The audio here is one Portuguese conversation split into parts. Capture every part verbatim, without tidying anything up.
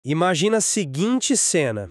Imagina a seguinte cena.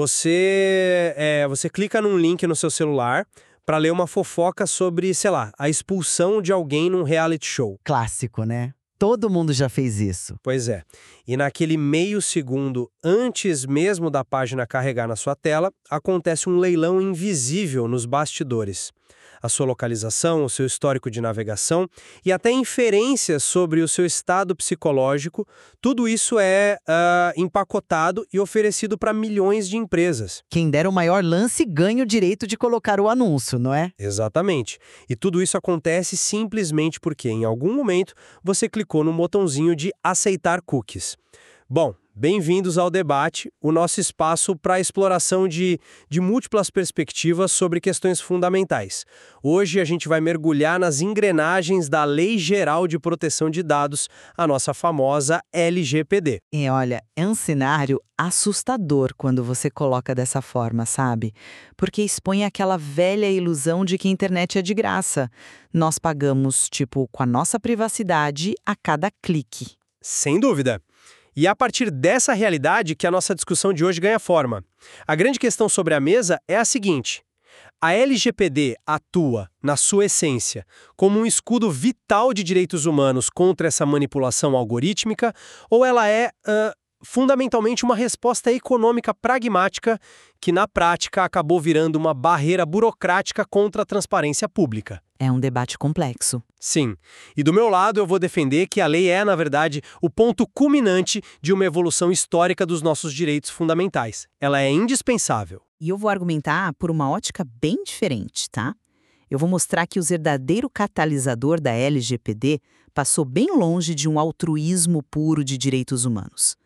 Você, é, você clica num link no seu celular para ler uma fofoca sobre, sei lá, a expulsão de alguém num reality show. Clássico, né? Todo mundo já fez isso. Pois é. E naquele meio segundo antes mesmo da página carregar na sua tela, acontece um leilão invisível nos bastidores. A sua localização, o seu histórico de navegação e até inferências sobre o seu estado psicológico, tudo isso é uh, empacotado e oferecido para milhões de empresas. Quem der o maior lance ganha o direito de colocar o anúncio, não é? Exatamente. E tudo isso acontece simplesmente porque, em algum momento, você clicou no botãozinho de aceitar cookies. Bom, bem-vindos ao debate, o nosso espaço para a exploração de, de múltiplas perspectivas sobre questões fundamentais. Hoje a gente vai mergulhar nas engrenagens da Lei Geral de Proteção de Dados, a nossa famosa L G P D. E olha, é um cenário assustador quando você coloca dessa forma, sabe? Porque expõe aquela velha ilusão de que a internet é de graça. Nós pagamos, tipo, com a nossa privacidade a cada clique. Sem dúvida. E é a partir dessa realidade que a nossa discussão de hoje ganha forma. A grande questão sobre a mesa é a seguinte: a L G P D atua, na sua essência, como um escudo vital de direitos humanos contra essa manipulação algorítmica, ou ela é, uh, fundamentalmente, uma resposta econômica pragmática que, na prática, acabou virando uma barreira burocrática contra a transparência pública? É um debate complexo. Sim. E do meu lado eu vou defender que a lei é, na verdade, o ponto culminante de uma evolução histórica dos nossos direitos fundamentais. Ela é indispensável. E eu vou argumentar por uma ótica bem diferente, tá? Eu vou mostrar que o verdadeiro catalisador da L G P D passou bem longe de um altruísmo puro de direitos humanos.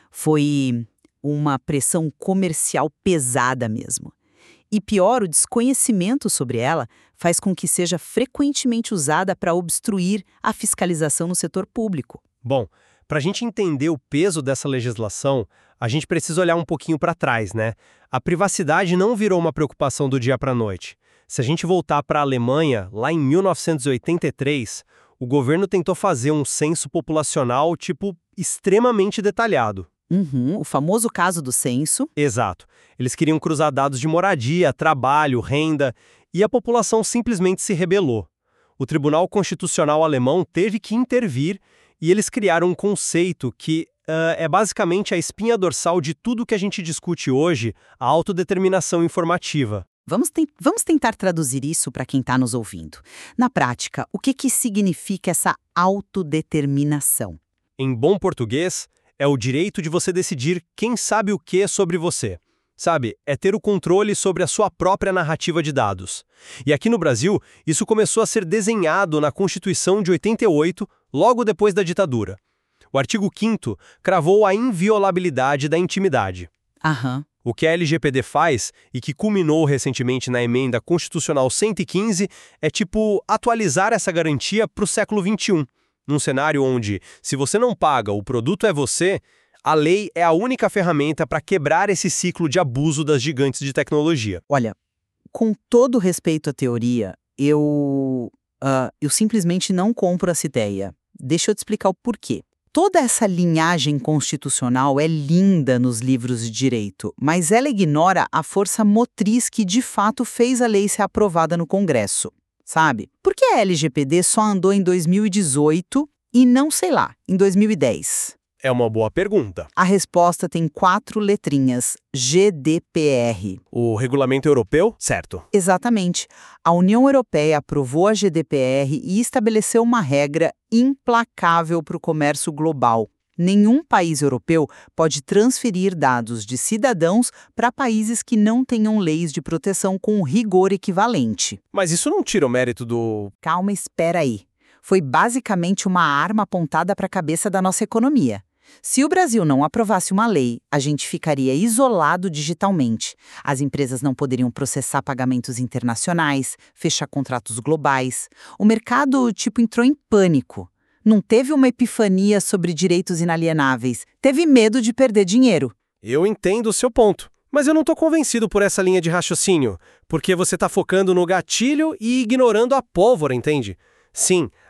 Foi uma pressão comercial pesada mesmo. E pior, o desconhecimento sobre ela faz com que seja frequentemente usada para obstruir a fiscalização no setor público. Bom, para a gente entender o peso dessa legislação, a gente precisa olhar um pouquinho para trás, né? A privacidade não virou uma preocupação do dia para a noite. Se a gente voltar para a Alemanha, lá em mil novecentos e oitenta e três, o governo tentou fazer um censo populacional, tipo, extremamente detalhado. Uhum, o famoso caso do censo. Exato. Eles queriam cruzar dados de moradia, trabalho, renda, e a população simplesmente se rebelou. O Tribunal Constitucional Alemão teve que intervir e eles criaram um conceito que uh, é basicamente a espinha dorsal de tudo que a gente discute hoje, a autodeterminação informativa. Vamos, te- vamos tentar traduzir isso para quem está nos ouvindo. Na prática, o que, que significa essa autodeterminação? Em bom português, é o direito de você decidir quem sabe o que sobre você. Sabe, é ter o controle sobre a sua própria narrativa de dados. E aqui no Brasil, isso começou a ser desenhado na Constituição de oitenta e oito, logo depois da ditadura. O artigo quinto cravou a inviolabilidade da intimidade. Aham. O que a L G P D faz, e que culminou recentemente na Emenda Constitucional cento e quinze, é tipo atualizar essa garantia para o século vinte e um. Num cenário onde, se você não paga, o produto é você, a lei é a única ferramenta para quebrar esse ciclo de abuso das gigantes de tecnologia. Olha, com todo respeito à teoria, eu, uh, eu simplesmente não compro essa ideia. Deixa eu te explicar o porquê. Toda essa linhagem constitucional é linda nos livros de direito, mas ela ignora a força motriz que de fato fez a lei ser aprovada no Congresso. Sabe? Por que a L G P D só andou em dois mil e dezoito e não, sei lá, em dois mil e dez? É uma boa pergunta. A resposta tem quatro letrinhas, G D P R. O regulamento europeu? Certo. Exatamente. A União Europeia aprovou a G D P R e estabeleceu uma regra implacável para o comércio global. Nenhum país europeu pode transferir dados de cidadãos para países que não tenham leis de proteção com rigor equivalente. Mas isso não tira o mérito do... Calma, espera aí. Foi basicamente uma arma apontada para a cabeça da nossa economia. Se o Brasil não aprovasse uma lei, a gente ficaria isolado digitalmente. As empresas não poderiam processar pagamentos internacionais, fechar contratos globais. O mercado, tipo, entrou em pânico. Não teve uma epifania sobre direitos inalienáveis. Teve medo de perder dinheiro. Eu entendo o seu ponto, mas eu não estou convencido por essa linha de raciocínio, porque você está focando no gatilho e ignorando a pólvora, entende? Sim,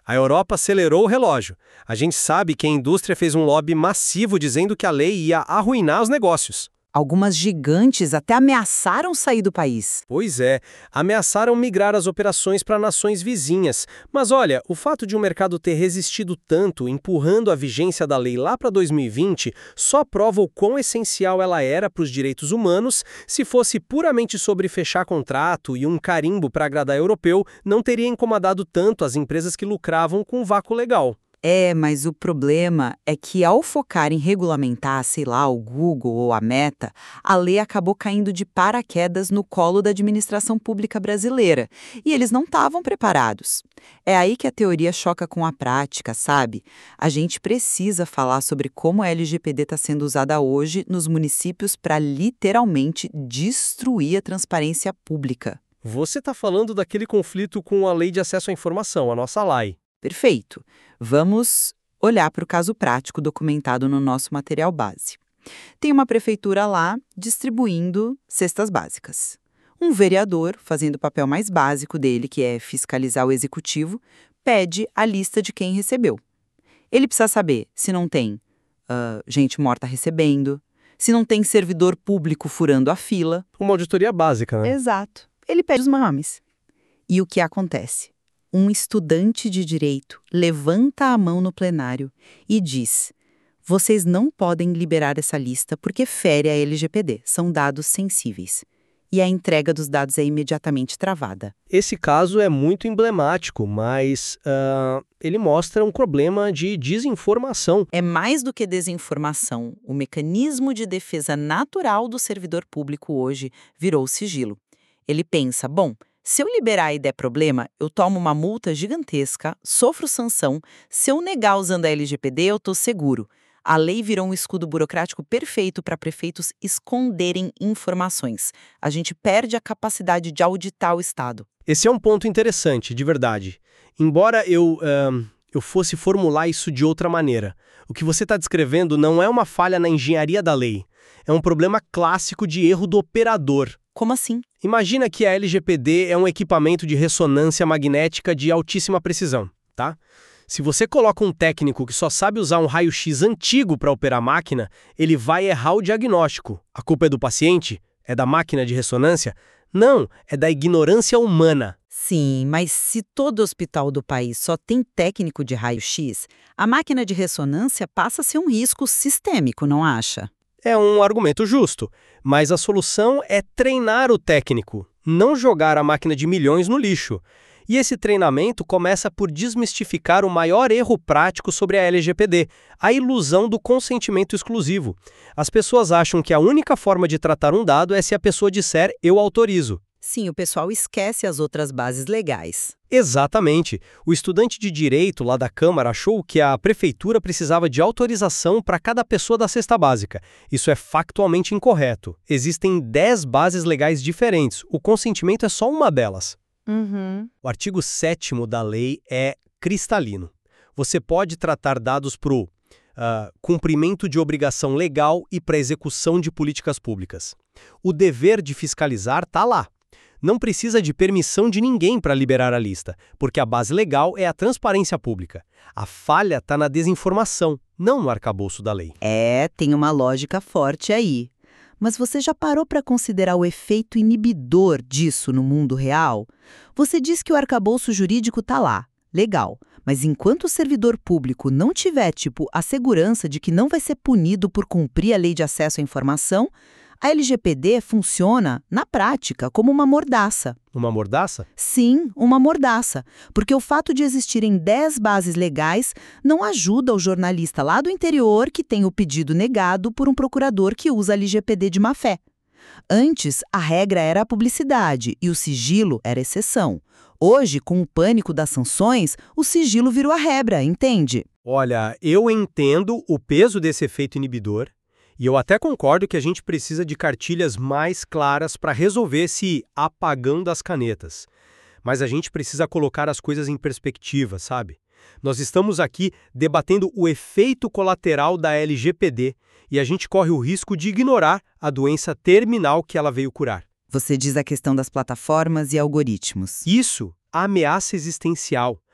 A Europa acelerou o relógio. A gente sabe que a indústria fez um lobby massivo dizendo que a lei ia arruinar os negócios. Algumas gigantes até ameaçaram sair do país. Pois é, ameaçaram migrar as operações para nações vizinhas. Mas olha, o fato de o mercado ter resistido tanto, empurrando a vigência da lei lá para dois mil e vinte, só prova o quão essencial ela era para os direitos humanos. Se fosse puramente sobre fechar contrato e um carimbo para agradar europeu, não teria incomodado tanto as empresas que lucravam com o vácuo legal. É, mas o problema é que ao focar em regulamentar, sei lá, o Google ou a Meta, a lei acabou caindo de paraquedas no colo da administração pública brasileira, e eles não estavam preparados. É aí que a teoria choca com a prática, sabe? A gente precisa falar sobre como a L G P D está sendo usada hoje nos municípios para literalmente destruir a transparência pública. Você está falando daquele conflito com a Lei de Acesso à Informação, a nossa L A I. Perfeito. Vamos olhar para o caso prático documentado no nosso material base. Tem uma prefeitura lá distribuindo cestas básicas. Um vereador, fazendo o papel mais básico dele, que é fiscalizar o executivo, pede a lista de quem recebeu. Ele precisa saber se não tem uh, gente morta recebendo, se não tem servidor público furando a fila. Uma auditoria básica, né? Exato. Ele pede os nomes. E o que acontece? Um estudante de direito levanta a mão no plenário e diz: vocês não podem liberar essa lista porque fere a L G P D, são dados sensíveis. E a entrega dos dados é imediatamente travada. Esse caso é muito emblemático, mas uh, ele mostra um problema de desinformação. É mais do que desinformação. O mecanismo de defesa natural do servidor público hoje virou o sigilo. Ele pensa, bom, se eu liberar e der problema, eu tomo uma multa gigantesca, sofro sanção. Se eu negar usando a L G P D, eu estou seguro. A lei virou um escudo burocrático perfeito para prefeitos esconderem informações. A gente perde a capacidade de auditar o Estado. Esse é um ponto interessante, de verdade. Embora eu, uh, eu fosse formular isso de outra maneira, o que você está descrevendo não é uma falha na engenharia da lei. É um problema clássico de erro do operador. Como assim? Imagina que a L G P D é um equipamento de ressonância magnética de altíssima precisão, tá? Se você coloca um técnico que só sabe usar um raio-x antigo para operar a máquina, ele vai errar o diagnóstico. A culpa é do paciente? É da máquina de ressonância? Não, é da ignorância humana. Sim, mas se todo hospital do país só tem técnico de raio-x, a máquina de ressonância passa a ser um risco sistêmico, não acha? É um argumento justo, mas a solução é treinar o técnico, não jogar a máquina de milhões no lixo. E esse treinamento começa por desmistificar o maior erro prático sobre a L G P D, a ilusão do consentimento exclusivo. As pessoas acham que a única forma de tratar um dado é se a pessoa disser eu autorizo. Sim, o pessoal esquece as outras bases legais. Exatamente. O estudante de direito lá da Câmara achou que a prefeitura precisava de autorização para cada pessoa da cesta básica. Isso é factualmente incorreto. Existem dez bases legais diferentes. O consentimento é só uma delas. Uhum. O artigo sétimo da lei é cristalino. Você pode tratar dados para o uh, cumprimento de obrigação legal e para execução de políticas públicas. O dever de fiscalizar está lá. Não precisa de permissão de ninguém para liberar a lista, porque a base legal é a transparência pública. A falha está na desinformação, não no arcabouço da lei. É, tem uma lógica forte aí. Mas você já parou para considerar o efeito inibidor disso no mundo real? Você diz que o arcabouço jurídico está lá. Legal. Mas enquanto o servidor público não tiver, tipo, a segurança de que não vai ser punido por cumprir a lei de acesso à informação, a L G P D funciona, na prática, como uma mordaça. Uma mordaça? Sim, uma mordaça. Porque o fato de existirem dez bases legais não ajuda o jornalista lá do interior que tem o pedido negado por um procurador que usa a L G P D de má fé. Antes, a regra era a publicidade e o sigilo era exceção. Hoje, com o pânico das sanções, o sigilo virou a regra, entende? Olha, eu entendo o peso desse efeito inibidor. E eu até concordo que a gente precisa de cartilhas mais claras para resolver esse apagão das canetas. Mas a gente precisa colocar as coisas em perspectiva, sabe? Nós estamos aqui debatendo o efeito colateral da L G P D e a gente corre o risco de ignorar a doença terminal que ela veio curar. Você diz a questão das plataformas e algoritmos. Isso, a ameaça existencial.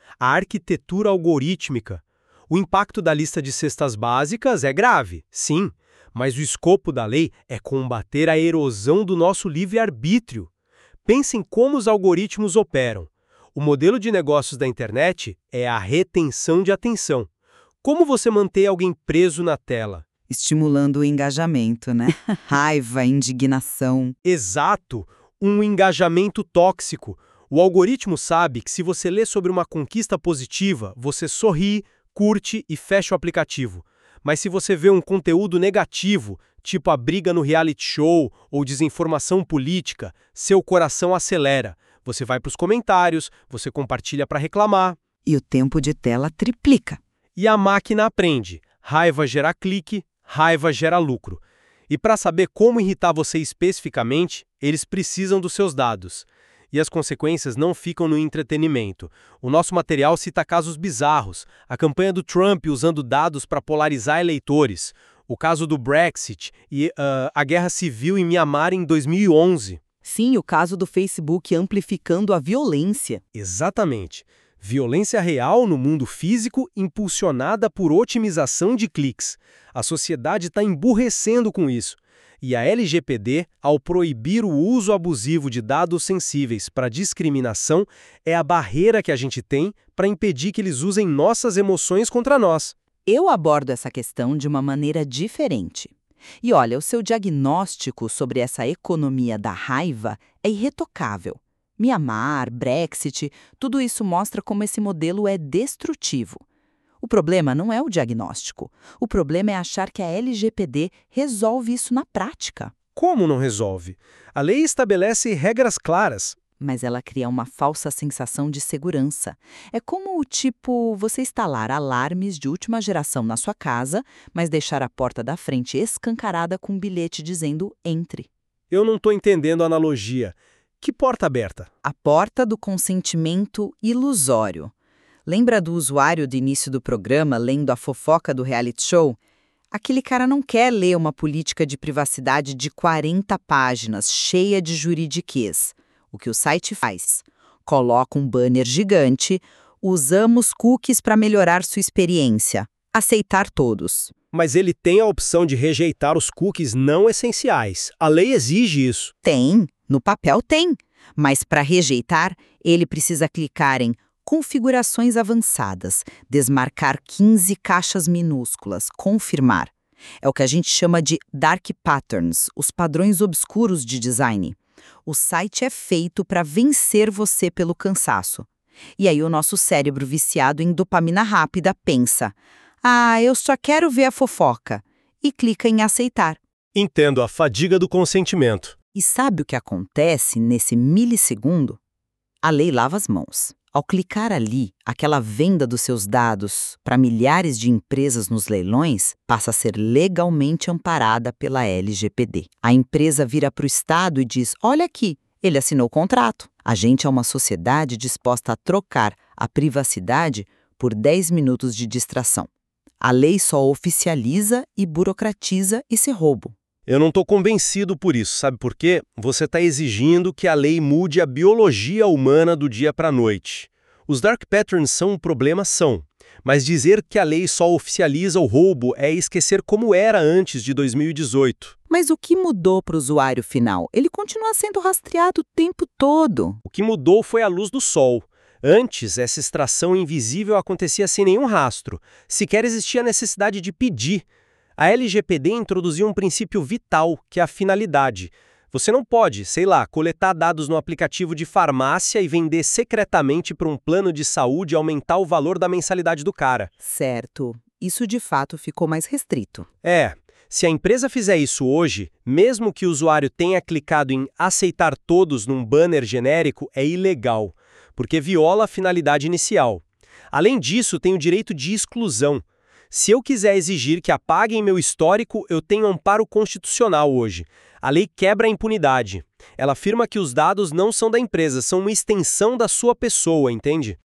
a arquitetura algorítmica. O impacto da lista de cestas básicas é grave, sim, mas o escopo da lei é combater a erosão do nosso livre-arbítrio. Pensem como os algoritmos operam. O modelo de negócios da internet é a retenção de atenção. Como você mantém alguém preso na tela? Estimulando o engajamento, né? Raiva, indignação. Exato, um engajamento tóxico. O algoritmo sabe que se você lê sobre uma conquista positiva, você sorri, curte e fecha o aplicativo. Mas se você vê um conteúdo negativo, tipo a briga no reality show ou desinformação política, seu coração acelera. Você vai para os comentários, você compartilha para reclamar. E o tempo de tela triplica. E a máquina aprende. Raiva gera clique, raiva gera lucro. E para saber como irritar você especificamente, eles precisam dos seus dados. E as consequências não ficam no entretenimento. O nosso material cita casos bizarros. A campanha do Trump usando dados para polarizar eleitores. O caso do Brexit e uh, a guerra civil em Mianmar em dois mil e onze. Sim, o caso do Facebook amplificando a violência. Exatamente. Violência real no mundo físico impulsionada por otimização de cliques. A sociedade está emburrecendo com isso. E a L G P D, ao proibir o uso abusivo de dados sensíveis para discriminação, é a barreira que a gente tem para impedir que eles usem nossas emoções contra nós. Eu abordo essa questão de uma maneira diferente. E olha, o seu diagnóstico sobre essa economia da raiva é irretocável. Mianmar, Brexit, tudo isso mostra como esse modelo é destrutivo. O problema não é o diagnóstico. O problema é achar que a L G P D resolve isso na prática. Como não resolve? A lei estabelece regras claras. Mas ela cria uma falsa sensação de segurança. É como o tipo você instalar alarmes de última geração na sua casa, mas deixar a porta da frente escancarada com um bilhete dizendo entre. Eu não estou entendendo a analogia. Que porta aberta? A porta do consentimento ilusório. Lembra do usuário do início do programa lendo a fofoca do reality show? Aquele cara não quer ler uma política de privacidade de quarenta páginas, cheia de juridiquês. O que o site faz? Coloca um banner gigante, usamos cookies para melhorar sua experiência. Aceitar todos. Mas ele tem a opção de rejeitar os cookies não essenciais. A lei exige isso. Tem, no papel tem. Mas para rejeitar, ele precisa clicar em configurações avançadas, desmarcar quinze caixas minúsculas, confirmar. É o que a gente chama de dark patterns, os padrões obscuros de design. O site é feito para vencer você pelo cansaço. E aí o nosso cérebro viciado em dopamina rápida pensa: ah, eu só quero ver a fofoca, e clica em aceitar. Entendo a fadiga do consentimento. E sabe o que acontece nesse milissegundo? A lei lava as mãos. Ao clicar ali, aquela venda dos seus dados para milhares de empresas nos leilões passa a ser legalmente amparada pela L G P D. A empresa vira para o Estado e diz: olha aqui, ele assinou o contrato. A gente é uma sociedade disposta a trocar a privacidade por dez minutos de distração. A lei só oficializa e burocratiza esse roubo. Eu não estou convencido por isso, sabe por quê? Você está exigindo que a lei mude a biologia humana do dia para a noite. Os dark patterns são um problema, são. Mas dizer que a lei só oficializa o roubo é esquecer como era antes de dois mil e dezoito. Mas o que mudou para o usuário final? Ele continua sendo rastreado o tempo todo. O que mudou foi a luz do sol. Antes, essa extração invisível acontecia sem nenhum rastro. Sequer existia a necessidade de pedir. A L G P D introduziu um princípio vital, que é a finalidade. Você não pode, sei lá, coletar dados no aplicativo de farmácia e vender secretamente para um plano de saúde e aumentar o valor da mensalidade do cara. Certo. Isso de fato ficou mais restrito. É. Se a empresa fizer isso hoje, mesmo que o usuário tenha clicado em aceitar todos num banner genérico, é ilegal, porque viola a finalidade inicial. Além disso, tem o direito de exclusão. Se eu quiser exigir que apaguem meu histórico, eu tenho amparo constitucional hoje. A lei quebra a impunidade. Ela afirma que os dados não são da empresa, são uma extensão da sua pessoa, entende?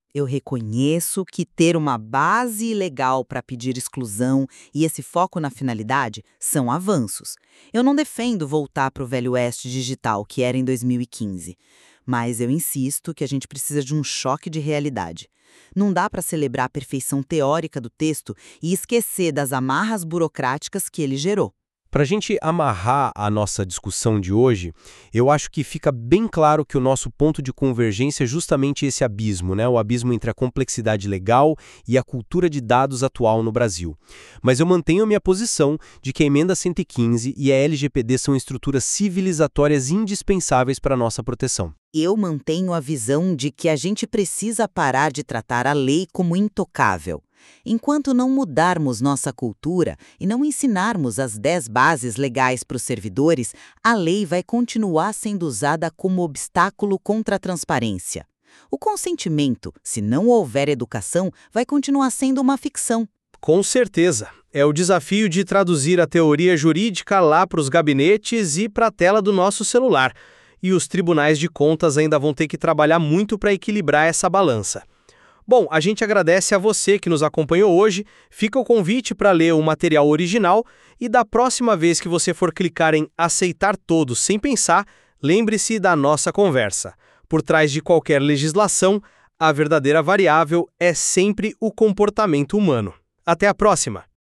Eu reconheço que ter uma base legal para pedir exclusão e esse foco na finalidade são avanços. Eu não defendo voltar para o Velho Oeste digital, que era em dois mil e quinze. Mas eu insisto que a gente precisa de um choque de realidade. Não dá para celebrar a perfeição teórica do texto e esquecer das amarras burocráticas que ele gerou. Para a gente amarrar a nossa discussão de hoje, eu acho que fica bem claro que o nosso ponto de convergência é justamente esse abismo, né? O abismo entre a complexidade legal e a cultura de dados atual no Brasil. Mas eu mantenho a minha posição de que a Emenda cento e quinze e a L G P D são estruturas civilizatórias indispensáveis para a nossa proteção. Eu mantenho a visão de que a gente precisa parar de tratar a lei como intocável. Enquanto não mudarmos nossa cultura e não ensinarmos as dez bases legais para os servidores, a lei vai continuar sendo usada como obstáculo contra a transparência. O consentimento, se não houver educação, vai continuar sendo uma ficção. Com certeza. É o desafio de traduzir a teoria jurídica lá para os gabinetes e para a tela do nosso celular. E os tribunais de contas ainda vão ter que trabalhar muito para equilibrar essa balança. Bom, a gente agradece a você que nos acompanhou hoje, fica o convite para ler o material original e da próxima vez que você for clicar em aceitar todos sem pensar, lembre-se da nossa conversa. Por trás de qualquer legislação, a verdadeira variável é sempre o comportamento humano. Até a próxima!